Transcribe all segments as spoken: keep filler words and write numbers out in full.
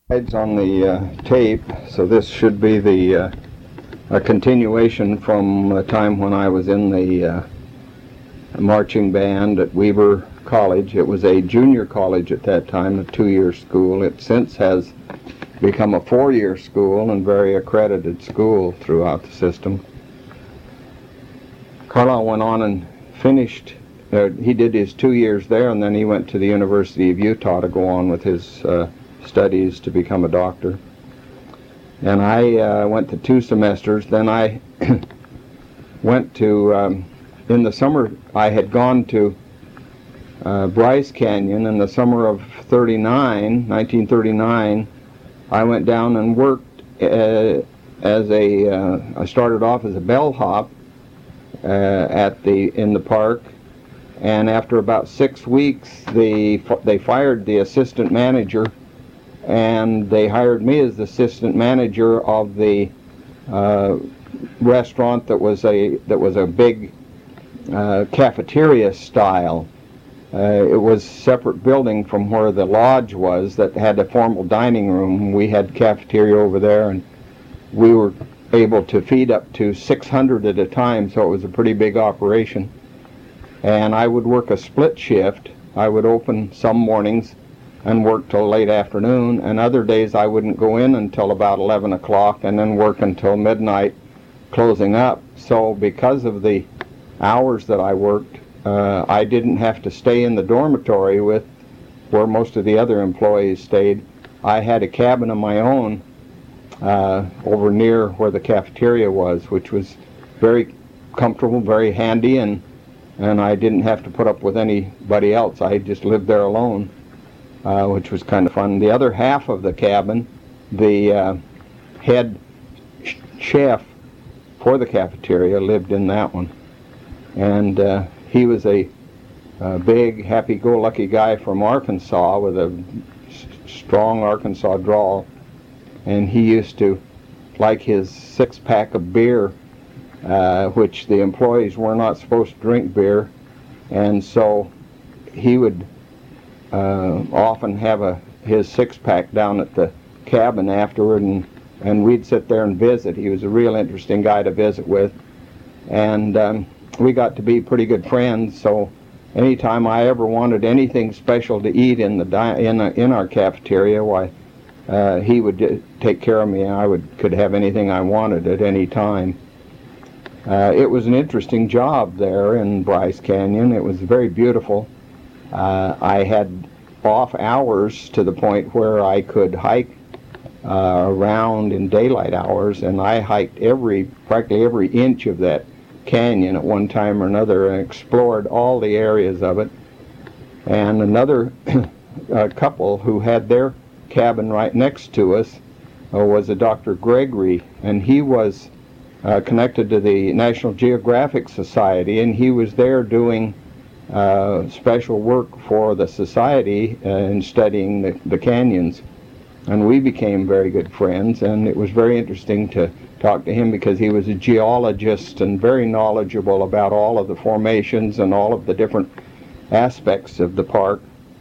Slides on the uh, tape, so this should be the uh, a continuation from a time when I was in the uh, marching band at Weber College. It was a junior college at that time, a two-year school. It since has become a four-year school and very accredited school throughout the system. Carlisle went on and finished, uh, he did his two years there, and then he went to the University of Utah to go on with his uh, studies to become a doctor. And I uh, went to two semesters. Then I went to, um, in the summer, I had gone to uh, Bryce Canyon in the summer of thirty-nine, nineteen thirty-nine. I went down and worked uh, as a, uh, I started off as a bellhop uh, at the, in the park. And after about six weeks, the, they fired the assistant manager, and they hired me as the assistant manager of the uh, restaurant that was a that was a big uh, cafeteria style. Uh, it was a separate building from where the lodge was that had a formal dining room. We had cafeteria over there, and we were able to feed up to six hundred at a time, so it was a pretty big operation. And I would work a split shift. I would open some mornings and work till late afternoon, and other days I wouldn't go in until about eleven o'clock and then work until midnight closing up. So because of the hours that I worked, uh, I didn't have to stay in the dormitory with where most of the other employees stayed. I had a cabin of my own uh, over near where the cafeteria was, which was very comfortable, very handy, and, and I didn't have to put up with anybody else. I just lived there alone. Uh, which was kind of fun. The other half of the cabin, the uh, head sh chef for the cafeteria lived in that one. And uh, he was a, a big, happy-go-lucky guy from Arkansas with a s strong Arkansas drawl. And he used to like his six-pack of beer, uh, which the employees were not supposed to drink beer. And so he would Uh, often have a his six-pack down at the cabin afterward, and, and we'd sit there and visit. He was a real interesting guy to visit with, and um, we got to be pretty good friends. So anytime I ever wanted anything special to eat in the di in, a, in our cafeteria, why uh, he would take care of me, and I would could have anything I wanted at any time. Uh, it was an interesting job there in Bryce Canyon. It was very beautiful. Uh, I had off hours to the point where I could hike uh, around in daylight hours, and I hiked every, practically every inch of that canyon at one time or another and explored all the areas of it. And another uh, couple who had their cabin right next to us uh, was a Doctor Gregory, and he was uh, connected to the National Geographic Society, and he was there doing Uh, special work for the society uh, in studying the, the canyons, and we became very good friends, and it was very interesting to talk to him because he was a geologist and very knowledgeable about all of the formations and all of the different aspects of the park.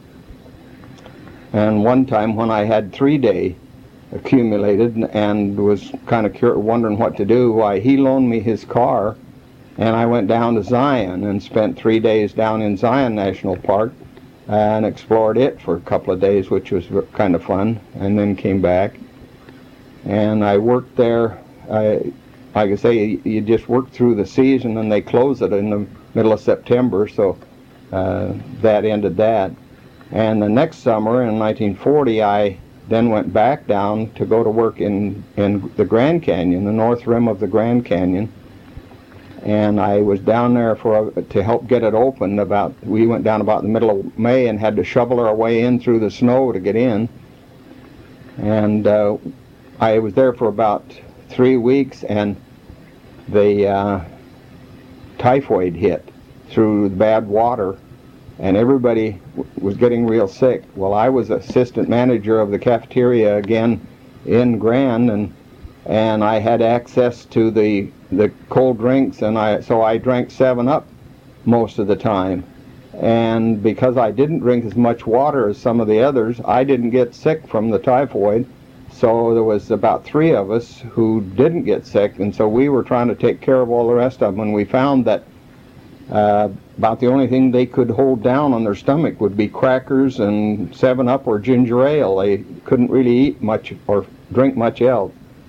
And one time when I had three day accumulated and was kind of wondering what to do, why he loaned me his car, and I went down to Zion and spent three days down in Zion National Park and explored it for a couple of days, which was kind of fun, and then came back. And I worked there, I, like I say, you just work through the season, and they close it in the middle of September, so uh, that ended that. And the next summer, in nineteen forty, I then went back down to go to work in, in the Grand Canyon, the north rim of the Grand Canyon. And I was down there for a, to help get it open. About we went down about the middle of May and had to shovel our way in through the snow to get in. And uh, I was there for about three weeks, and the uh, typhoid hit through the bad water, and everybody w was getting real sick. Well, I was assistant manager of the cafeteria again in Grand, and and I had access to the the cold drinks, and I so I drank seven up most of the time. And because I didn't drink as much water as some of the others, I didn't get sick from the typhoid, So there was about three of us who didn't get sick, and so we were trying to take care of all the rest of them, and we found that uh, about the only thing they could hold down on their stomach would be crackers and seven up or ginger ale. They couldn't really eat much or drink much else.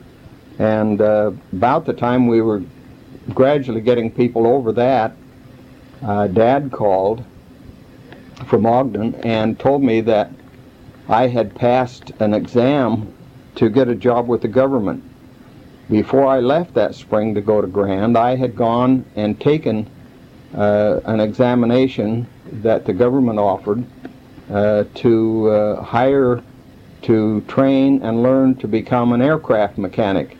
And uh, about the time we were gradually getting people over that, uh, Dad called from Ogden and told me that I had passed an exam to get a job with the government. Before I left that spring to go to Grand, I had gone and taken uh, an examination that the government offered uh, to uh, hire, to train and learn to become an aircraft mechanic.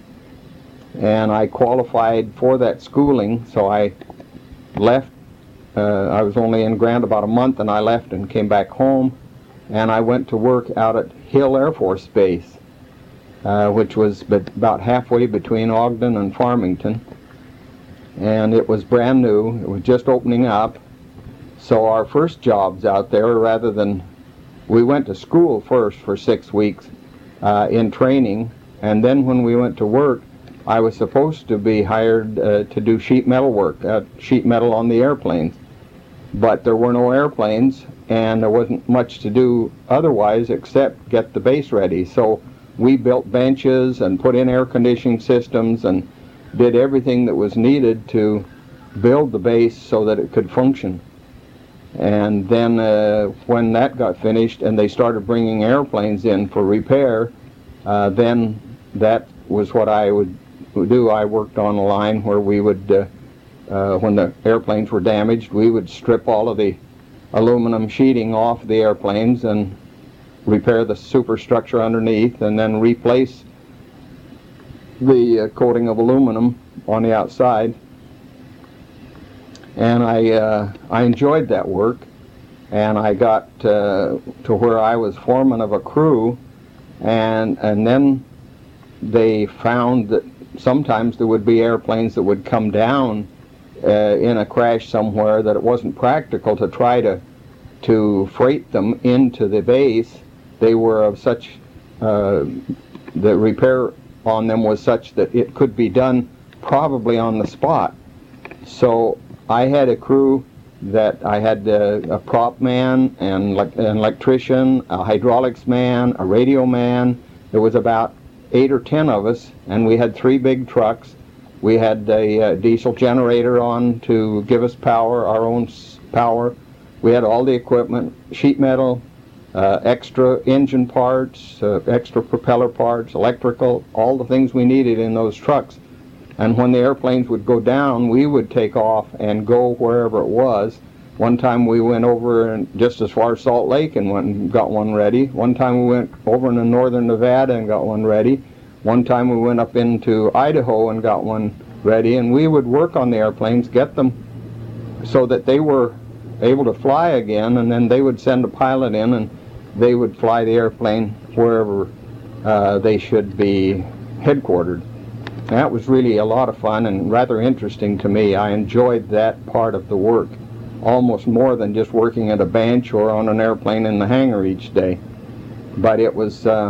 And I qualified for that schooling, so I left. Uh, I was only in Grand about a month, and I left and came back home, and I went to work out at Hill Air Force Base, uh, which was about halfway between Ogden and Farmington. And it was brand new. It was just opening up. So our first jobs out there, rather than, we went to school first for six weeks uh, in training, and then when we went to work, I was supposed to be hired uh, to do sheet metal work, uh, sheet metal on the airplanes. But there were no airplanes, and there wasn't much to do otherwise except get the base ready. So we built benches and put in air conditioning systems and did everything that was needed to build the base so that it could function. And then uh, when that got finished and they started bringing airplanes in for repair, uh, then that was what I would do. I worked on a line where we would, uh, uh, when the airplanes were damaged, we would strip all of the aluminum sheeting off the airplanes and repair the superstructure underneath, and then replace the uh, coating of aluminum on the outside. And I uh, I enjoyed that work, and I got uh, to where I was foreman of a crew, and and then they found that sometimes there would be airplanes that would come down uh, in a crash somewhere, that it wasn't practical to try to to freight them into the base. They were of such, uh, the repair on them was such that it could be done probably on the spot. So I had a crew that I had a, a prop man, and like an electrician, a hydraulics man, a radio man. There was about eight or ten of us, and we had three big trucks. We had a, a diesel generator on to give us power, our own s power. We had all the equipment, sheet metal, uh, extra engine parts, uh, extra propeller parts, electrical, all the things we needed in those trucks. And when the airplanes would go down, we would take off and go wherever it was. One time we went over and just as far as Salt Lake and went and got one ready. One time we went over into northern Nevada and got one ready. One time we went up into Idaho and got one ready. And we would work on the airplanes, get them so that they were able to fly again, and then they would send a pilot in and they would fly the airplane wherever uh, they should be headquartered. That was really a lot of fun and rather interesting to me. I enjoyed that part of the work almost more than just working at a bench or on an airplane in the hangar each day. But it was uh,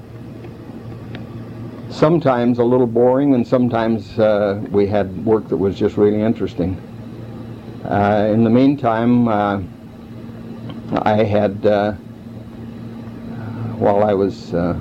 sometimes a little boring, and sometimes uh, we had work that was just really interesting. Uh, in the meantime, uh, I had, uh, while I was uh,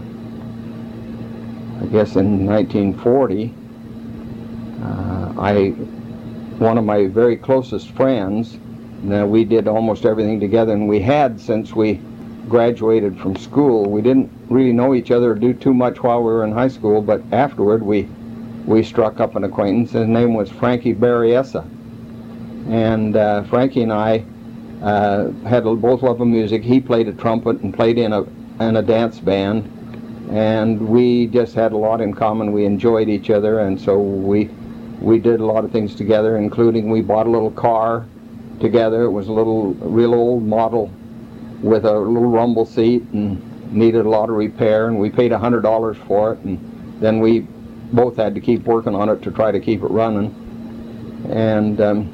I guess in nineteen forty, uh, I, one of my very closest friends, now we did almost everything together, and we had since we graduated from school. We didn't really know each other or do too much while we were in high school, but afterward we we struck up an acquaintance. His name was Frankie Berryessa, and uh, Frankie and I uh, had both love of music. He played a trumpet and played in a in a dance band. And we just had a lot in common. We enjoyed each other, and so we we did a lot of things together, including we bought a little car together. It was a little real old model with a little rumble seat and needed a lot of repair, and we paid a hundred dollars for it, and then we both had to keep working on it to try to keep it running. And um,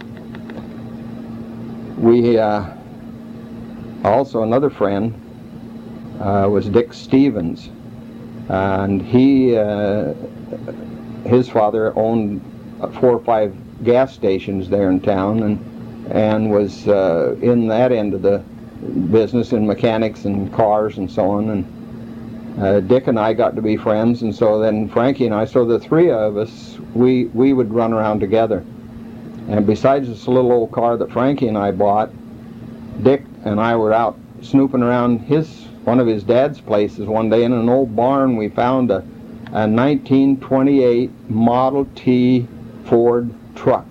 we uh, also, another friend uh, was Dick Stevens. and he, uh, his father owned four or five gas stations there in town, and and was uh, in that end of the business, in mechanics and cars and so on. And uh, Dick and I got to be friends, and so then Frankie and I, so the three of us, we we would run around together. And besides this little old car that Frankie and I bought, Dick and I were out snooping around his one of his dad's places one day. In an old barn, we found a, a nineteen twenty-eight Model T Ford truck.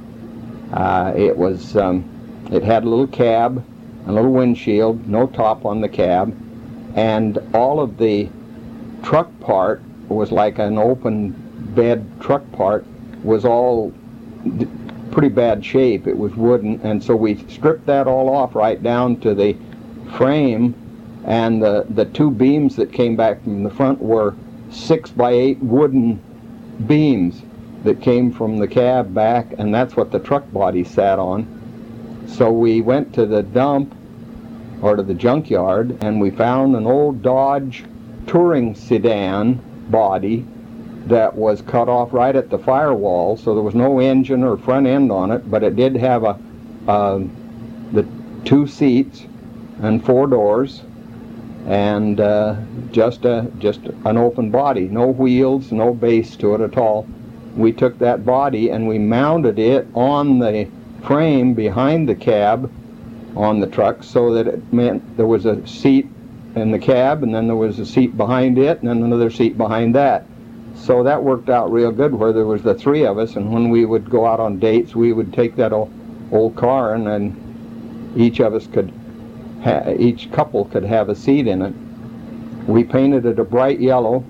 Uh, it was, um, it had a little cab, a little windshield, no top on the cab, and all of the truck part was like an open bed truck part, was all d- pretty bad shape. It was wooden, and so we stripped that all off right down to the frame, and the, the two beams that came back from the front were six by eight wooden beams that came from the cab back, and that's what the truck body sat on. So we went to the dump, or to the junkyard, and we found an old Dodge touring sedan body that was cut off right at the firewall, so there was no engine or front end on it, but it did have a uh, the two seats and four doors, and uh, just a just an open body, no wheels, no base to it at all. We took that body and we mounted it on the frame behind the cab on the truck, so that it meant there was a seat in the cab, and then there was a seat behind it, and then another seat behind that. So that worked out real good, where there was the three of us, and when we would go out on dates, we would take that old, old car, and then each of us could, ha- each couple could have a seat in it. We painted it a bright yellow,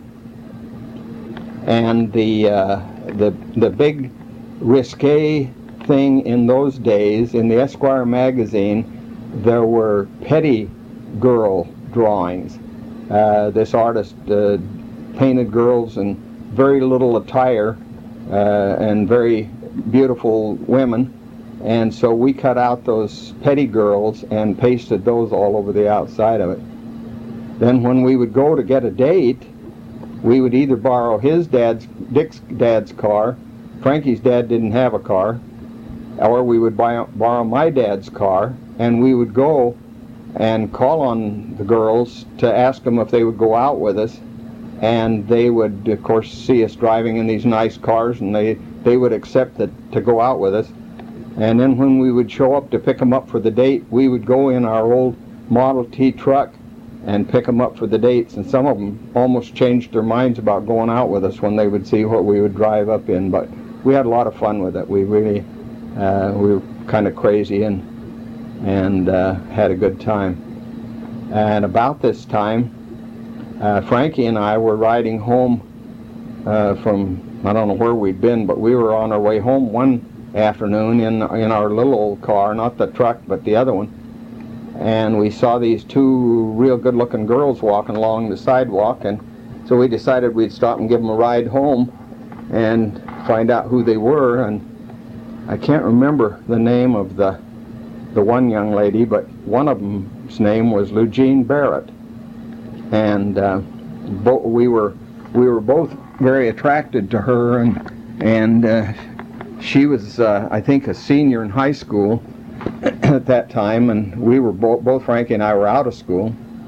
and the uh, the the big risque thing in those days, in the Esquire magazine, there were petty girl drawings. Uh, this artist uh, painted girls in very little attire uh, and very beautiful women, and so we cut out those petty girls and pasted those all over the outside of it. Then when we would go to get a date, we would either borrow his dad's, Dick's dad's car. Frankie's dad didn't have a car. Or we would buy, borrow my dad's car, and we would go and call on the girls to ask them if they would go out with us, and they would, of course, see us driving in these nice cars, and they, they would accept that, to go out with us. And then when we would show up to pick them up for the date, we would go in our old Model T truck and pick them up for the dates, and some of them almost changed their minds about going out with us when they would see what we would drive up in. But we had a lot of fun with it. We really Uh, we were kind of crazy and and uh, had a good time. And about this time, uh, Frankie and I were riding home uh, from, I don't know where we'd been, but we were on our way home one afternoon in in our little old car, not the truck, but the other one. And we saw these two real good-looking girls walking along the sidewalk, and so we decided we'd stop and give them a ride home and find out who they were. And I can't remember the name of the the one young lady, but one of them's name was Eugene Barrett, and uh, bo- we were we were both very attracted to her, and and uh, she was uh, I think a senior in high school at that time, and we were bo- both Frankie and I were out of school.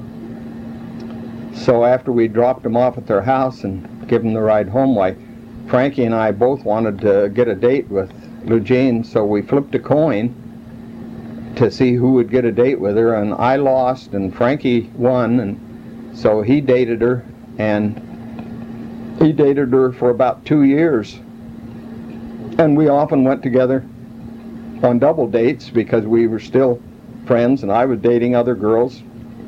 So after we dropped them off at their house and given them the ride home, why Frankie and I both wanted to get a date with Eugene, so we flipped a coin to see who would get a date with her, and I lost and Frankie won, and so he dated her, and he dated her for about two years, and we often went together on double dates because we were still friends, and I was dating other girls.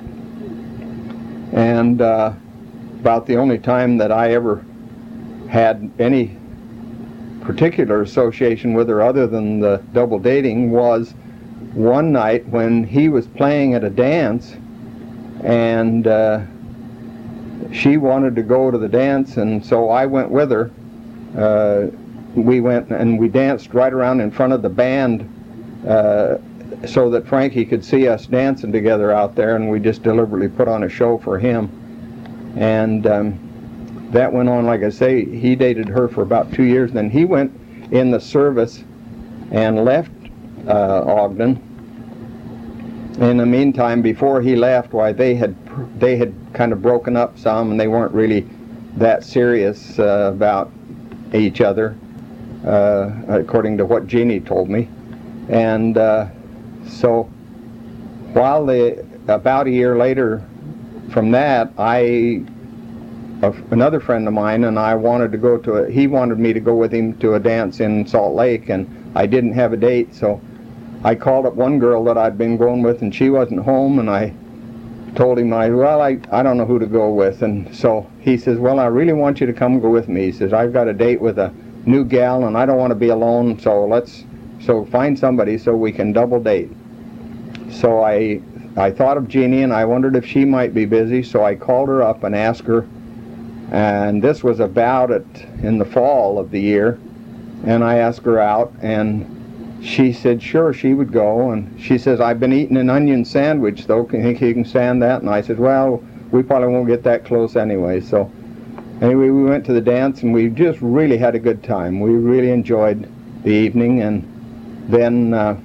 And uh, about the only time that I ever had any particular association with her other than the double dating was one night when he was playing at a dance, and uh, she wanted to go to the dance, and so I went with her. Uh, we went and we danced right around in front of the band uh, so that Frankie could see us dancing together out there, and we just deliberately put on a show for him. And um, that went on, like I say, he dated her for about two years. Then he went in the service and left uh, Ogden. In the meantime, before he left, why they had they had kind of broken up some, and they weren't really that serious uh, about each other, uh, according to what Jeannie told me. And uh, so, while they, about a year later from that, I, a, another friend of mine and I wanted to go to a, he wanted me to go with him to a dance in Salt Lake, and I didn't have a date, so I called up one girl that I'd been going with, and she wasn't home, and I told him, I, well, I, I don't know who to go with. And so he says, well, I really want you to come go with me. He says, I've got a date with a new gal, and I don't want to be alone, so let's, so find somebody so we can double date. So I, I thought of Jeannie, and I wondered if she might be busy, so I called her up and asked her, and this was about it in the fall of the year, and I asked her out, and she said sure she would go. And she says, I've been eating an onion sandwich though, can you think you can stand that? And I said, well, we probably won't get that close anyway. So anyway, we went to the dance, and we just really had a good time. We really enjoyed the evening. And then uh,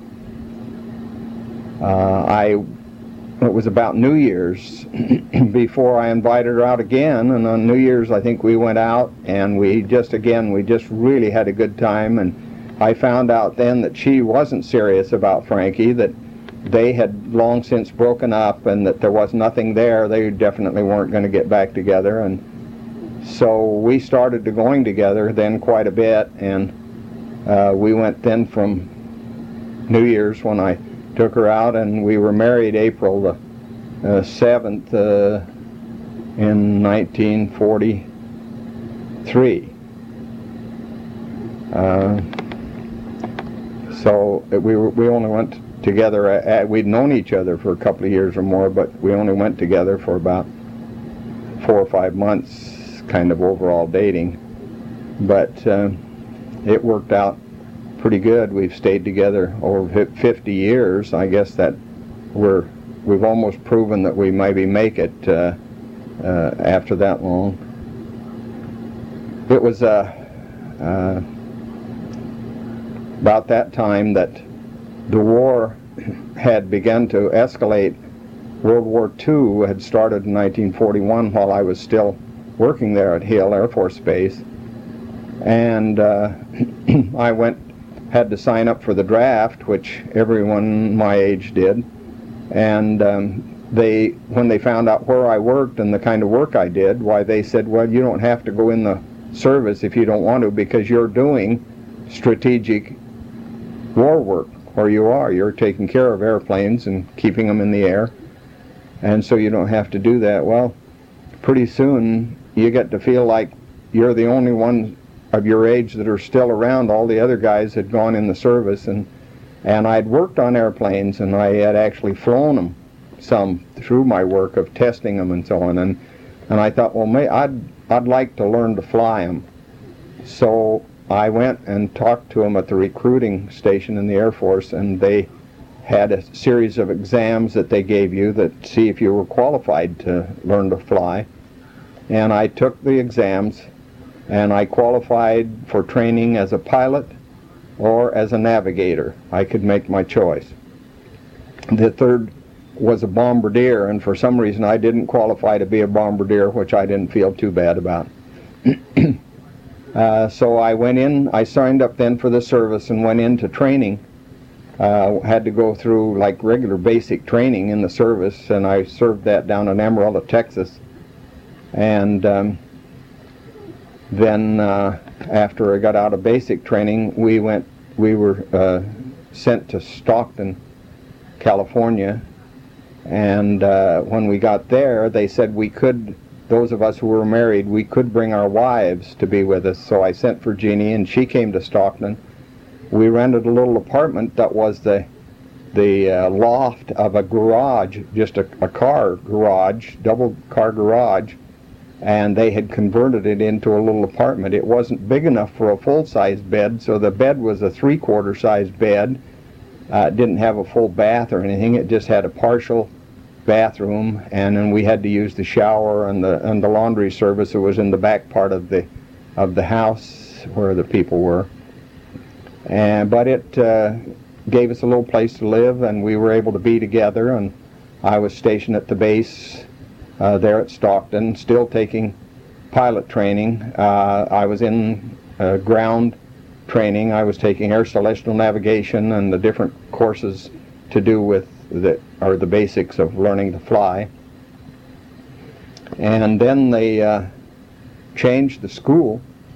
uh, I it was about New Year's before I invited her out again, and on New Year's I think we went out, and we just again we just really had a good time. And I found out then that she wasn't serious about Frankie, that they had long since broken up, and that there was nothing there. They definitely weren't going to get back together. And so we started to going together then quite a bit, and uh, we went then from New Year's when I took her out, and we were married April the uh, seventh uh, in nineteen forty-three. Uh, So we were, we only went together, at, we'd known each other for a couple of years or more, but we only went together for about four or five months, kind of overall dating. But uh, it worked out pretty good. We've stayed together over fifty years. I guess that we're, we've almost proven that we maybe make it uh, uh, after that long. It was a... Uh, uh, about that time that the war had begun to escalate. World War Two had started in nineteen forty-one while I was still working there at Hill Air Force Base, and uh, I went, had to sign up for the draft, which everyone my age did, and um, they, when they found out where I worked and the kind of work I did, why they said, well, you don't have to go in the service if you don't want to, because you're doing strategic war work where you are. You're taking care of airplanes and keeping them in the air, and so you don't have to do that. Well, pretty soon you get to feel like you're the only one of your age that are still around. All the other guys had gone in the service, and and I'd worked on airplanes, and I had actually flown them some through my work of testing them and so on, and and I thought, well, may, I'd I'd like to learn to fly them. So I went and talked to them at the recruiting station in the Air Force, and they had a series of exams that they gave you that see if you were qualified to learn to fly. And I took the exams, and I qualified for training as a pilot or as a navigator. I could make my choice. The third was a bombardier, and for some reason I didn't qualify to be a bombardier, which I didn't feel too bad about. Uh, so I went in, I signed up then for the service and went into training. Uh, had to go through like regular basic training in the service, and I served that down in Amarillo, Texas. And um, then uh, after I got out of basic training, we went, we were uh, sent to Stockton, California. And uh, when we got there, they said we could, those of us who were married, we could bring our wives to be with us. So I sent for Jeannie, and she came to Stockton. We rented a little apartment that was the the uh, loft of a garage, just a, a car garage, double car garage, and they had converted it into a little apartment. It wasn't big enough for a full-size bed, so the bed was a three-quarter size bed. Uh, it didn't have a full bath or anything. It just had a partial bathroom, and then we had to use the shower and the and the laundry service. It was in the back part of the of the house where the people were, and but it uh, gave us a little place to live, and we were able to be together. And I was stationed at the base uh, there at Stockton, still taking pilot training. Uh, I was in uh, ground training. I was taking air celestial navigation and the different courses to do with the or the basics of learning to fly. And then they uh, changed the school,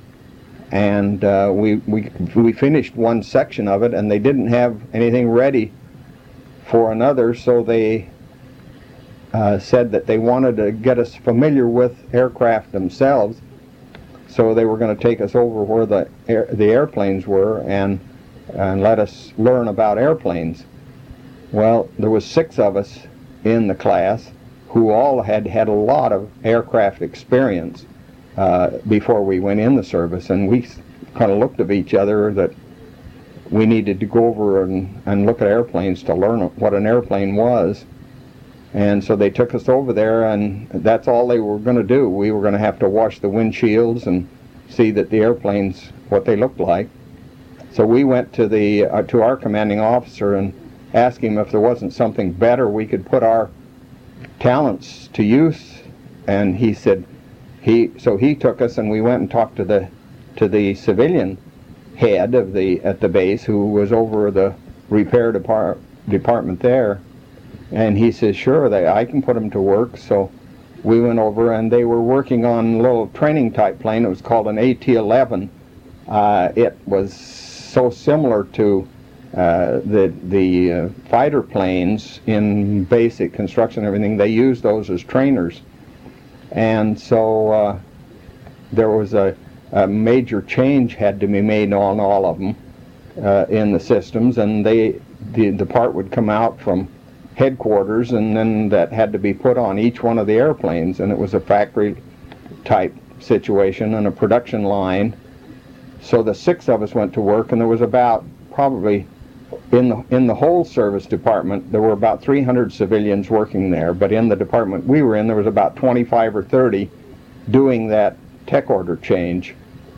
and uh, we we we finished one section of it, and they didn't have anything ready for another, so they uh, said that they wanted to get us familiar with aircraft themselves. So they were going to take us over where the air, the airplanes were and and let us learn about airplanes. Well, there was six of us in the class who all had had a lot of aircraft experience uh, before we went in the service, and we kind of looked at each other that we needed to go over and, and look at airplanes to learn what an airplane was. And so they took us over there, and that's all they were going to do. We were going to have to wash the windshields and see that the airplanes, what they looked like. So we went to the uh, to our commanding officer and asked him if there wasn't something better we could put our talents to use. And he said, he so he took us, and we went and talked to the to the civilian head of the at the base, who was over the repair depart, department there. And he says, sure, they, I can put them to work. So we went over, and they were working on a little training type plane. It was called an A T eleven. Uh, it was so similar to uh, the the uh, fighter planes in basic construction and everything. They used those as trainers. And so uh, there was a, a major change had to be made on all of them uh, in the systems, and they the, the part would come out from headquarters, and then that had to be put on each one of the airplanes, and it was a factory type situation and a production line. So the six of us went to work, and there was about probably in the in the whole service department there were about three hundred civilians working there, but in the department we were in there was about twenty-five or thirty doing that tech order change.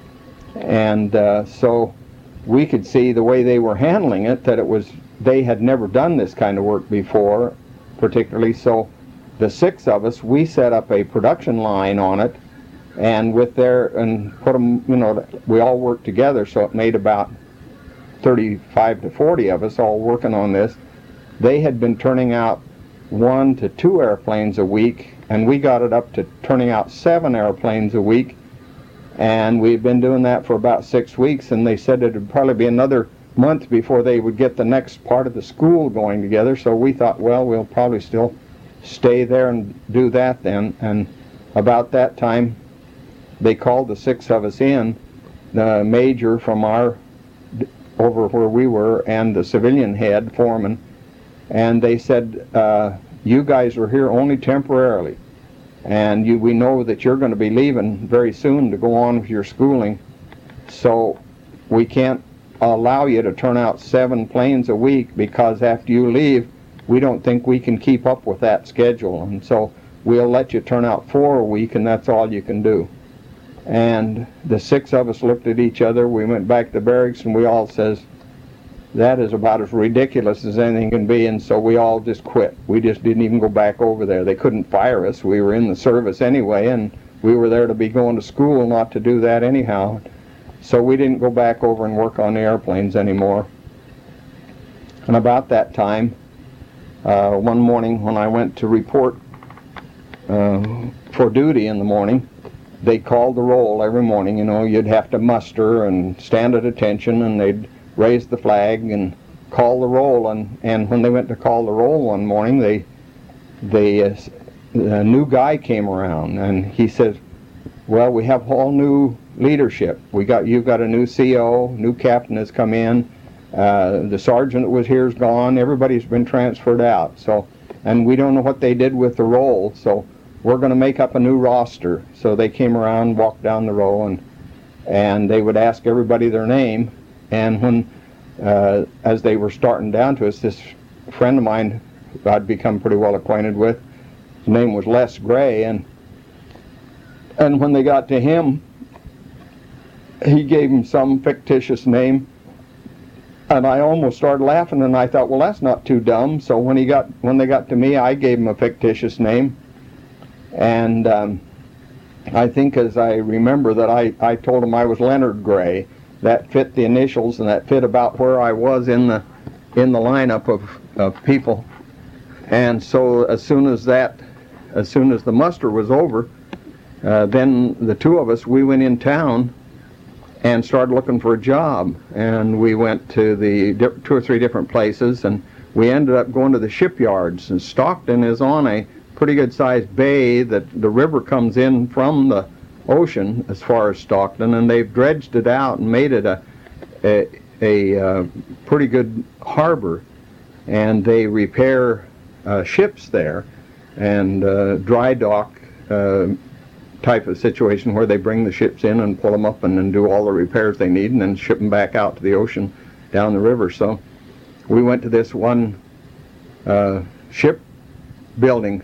And uh, so we could see the way they were handling it that it was they had never done this kind of work before, particularly. So the six of us, we set up a production line on it, and with their and put them, you know, we all worked together, so it made about thirty-five to forty of us all working on this. They had been turning out one to two airplanes a week, and we got it up to turning out seven airplanes a week, and we'd been doing that for about six weeks, and they said it would probably be another month before they would get the next part of the school going together. So we thought, well, we'll probably still stay there and do that then. And about that time they called the six of us in, the major from our over where we were and the civilian head foreman, and they said, uh, you guys are here only temporarily, and you we know that you're going to be leaving very soon to go on with your schooling, so we can't allow you to turn out seven planes a week, because after you leave we don't think we can keep up with that schedule, and so we'll let you turn out four a week, and that's all you can do. And the six of us looked at each other. We went back to barracks, and we all says, that is about as ridiculous as anything can be, and so we all just quit. We just didn't even go back over there. They couldn't fire us. We were in the service anyway, and we were there to be going to school, not to do that anyhow. So we didn't go back over and work on the airplanes anymore. And about that time, uh, one morning when I went to report uh, for duty in the morning, they called the roll every morning. You know, you'd have to muster and stand at attention, and they'd raise the flag and call the roll. And, and when they went to call the roll one morning, they, they uh, a new guy came around, and he said, well, we have all new leadership. We got you've got a new C O, new captain has come in. Uh, the sergeant that was here is gone. Everybody's been transferred out. So, and we don't know what they did with the roll. So we're going to make up a new roster. So they came around, walked down the row, and and they would ask everybody their name. And when, uh, as they were starting down to us, this friend of mine I'd become pretty well acquainted with. His name was Les Gray, and and when they got to him, he gave him some fictitious name, and I almost started laughing, and I thought, well, that's not too dumb. So when he got when they got to me, I gave him a fictitious name, and um, I think as I remember that I, I told him I was Leonard Gray. That fit the initials, and that fit about where I was in the in the lineup of, of people. And so as soon as that, as soon as the muster was over, uh, then the two of us, we went in town and started looking for a job. And we went to the di- two or three different places, and we ended up going to the shipyards. And Stockton is on a pretty good sized bay that the river comes in from the ocean as far as Stockton, and they've dredged it out and made it a a, a uh, pretty good harbor, and they repair uh, ships there, and uh, dry dock uh, type of situation where they bring the ships in and pull them up and then do all the repairs they need and then ship them back out to the ocean down the river. So we went to this one uh, ship building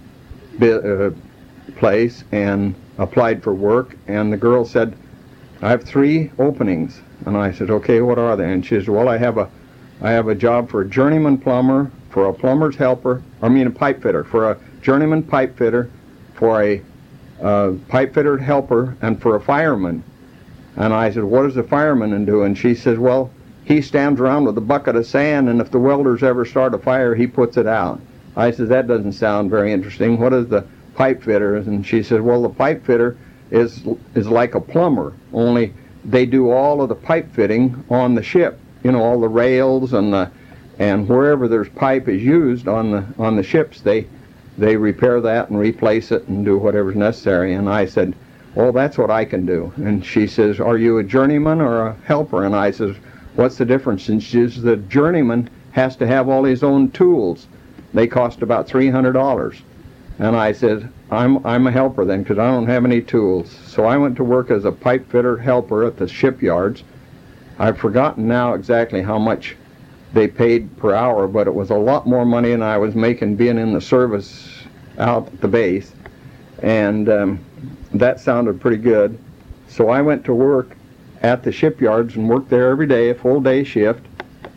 uh, place and applied for work, and the girl said, I have three openings. And I said, okay, what are they? And she said, well, I have a I have a job for a journeyman plumber, for a plumber's helper, I mean a pipe fitter, for a journeyman pipe fitter, for a uh, pipe fitter helper, and for a fireman. And I said, what does the fireman do? And she says, well, he stands around with a bucket of sand, and if the welders ever start a fire, he puts it out. I said, that doesn't sound very interesting. What is the pipe fitter? And she said, well, the pipe fitter is is like a plumber, only they do all of the pipe fitting on the ship. You know, all the rails and the and wherever there's pipe is used on the on the ships, they they repair that and replace it and do whatever's necessary. And I said, well, that's what I can do. And she says, are you a journeyman or a helper? And I says, what's the difference? And she says, the journeyman has to have all his own tools. They cost about three hundred dollars. And I said, I'm I'm a helper then, because I don't have any tools. So I went to work as a pipe fitter helper at the shipyards. I've forgotten now exactly how much they paid per hour, but it was a lot more money than I was making being in the service out at the base. And um, that sounded pretty good. So I went to work at the shipyards and worked there every day, a full day shift.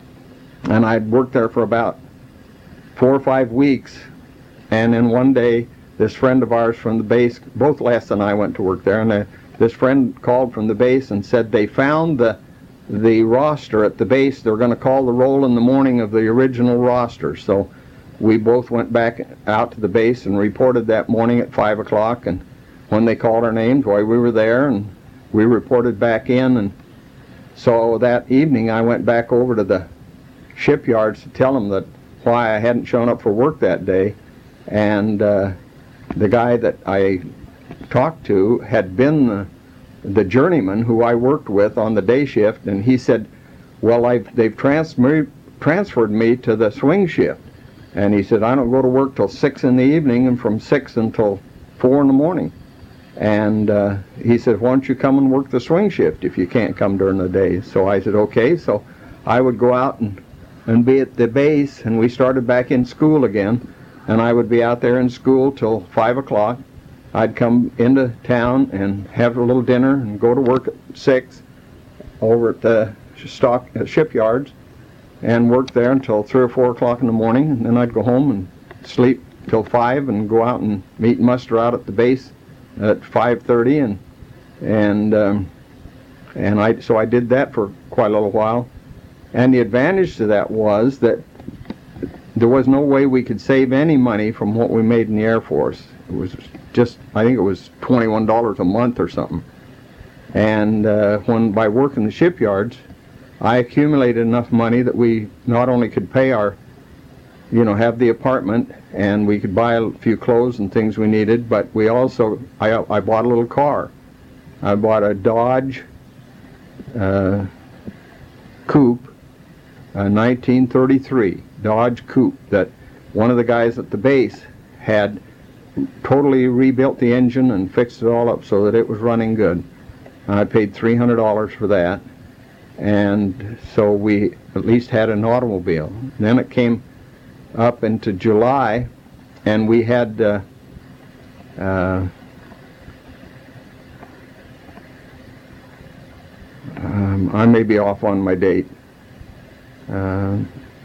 And I'd worked there for about four or five weeks. And then one day, this friend of ours from the base, both Les and I went to work there, and uh, this friend called from the base and said they found the the roster at the base. They're going to call the roll in the morning of the original roster. So we both went back out to the base and reported that morning at five o'clock. And when they called our names, why, we were there, and we reported back in. And so that evening, I went back over to the shipyards to tell them that why I hadn't shown up for work that day. And uh, the guy that I talked to had been the, the journeyman who I worked with on the day shift, and he said, well, I've, they've transfer- transferred me to the swing shift. And he said, I don't go to work till six in the evening, and from six until four in the morning. And uh, he said, why don't you come and work the swing shift if you can't come during the day? So I said, okay. So I would go out and, and be at the base, and we started back in school again. And I would be out there in school till five o'clock. I'd come into town and have a little dinner and go to work at six over at the stock uh, shipyards and work there until three or four o'clock in the morning. And then I'd go home and sleep till five and go out and meet muster out at the base at five thirty. And and um, and I so I did that for quite a little while. And the advantage to that was that there was no way we could save any money from what we made in the Air Force. It was just, I think it was twenty-one dollars a month or something. And uh, when by working the shipyards, I accumulated enough money that we not only could pay our, you know, have the apartment, and we could buy a few clothes and things we needed, but we also, I, I bought a little car. I bought a Dodge uh, Coupe, a nineteen thirty-three Dodge Coupe that one of the guys at the base had totally rebuilt the engine and fixed it all up so that it was running good. I paid three hundred dollars for that, and so we at least had an automobile. And then it came up into July, and we had uh, uh, um, I may be off on my date. Uh,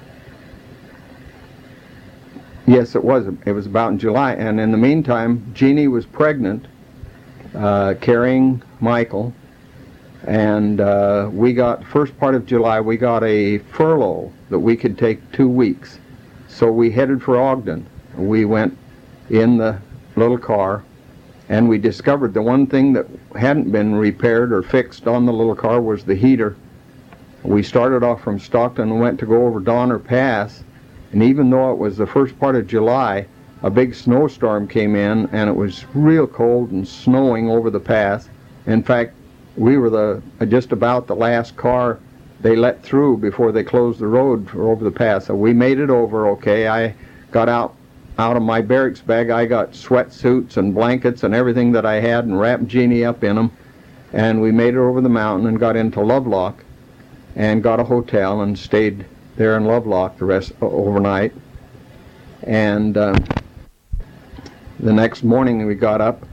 yes, it was. It was about in July, and in the meantime, Jeannie was pregnant, uh, carrying Michael, and uh, we got, first part of July, we got a furlough that we could take two weeks. So we headed for Ogden. We went in the little car, and we discovered the one thing that hadn't been repaired or fixed on the little car was the heater. We started off from Stockton and went to go over Donner Pass, and even though it was the first part of July, a big snowstorm came in, and it was real cold and snowing over the pass. In fact, we were the just about the last car they let through before they closed the road for over the pass. So we made it over okay. I got out out of my barracks bag. I got sweatsuits and blankets and everything that I had and wrapped Jeannie up in them. And we made it over the mountain and got into Lovelock and got a hotel and stayed there in Lovelock the rest uh, overnight. And uh, the next morning we got up